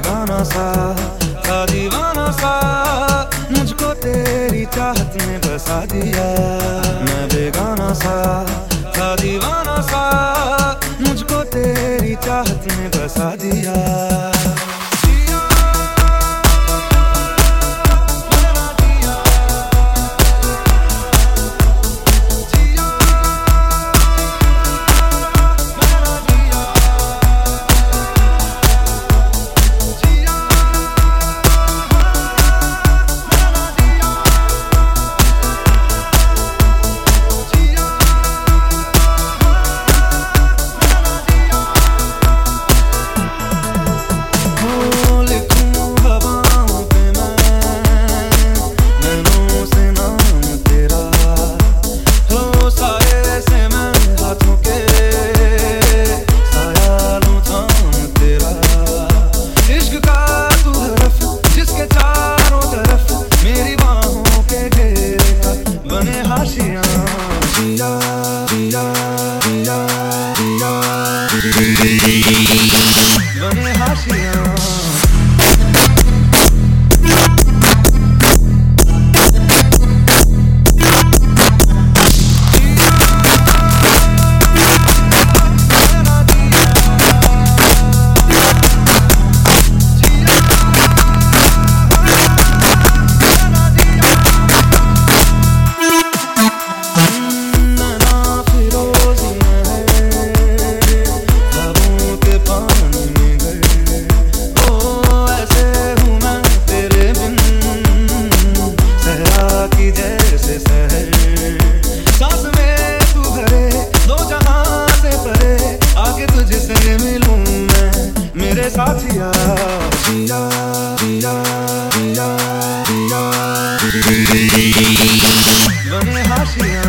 बेगाना सा था दीवाना सा, मुझको तेरी चाहत ने बसा दिया। मैं बेगाना सा था दीवाना सा, मुझको तेरी चाहत ने बसा दिया। बने हाशिया साथिया जिया जिया जिया जिया बने हाशिया।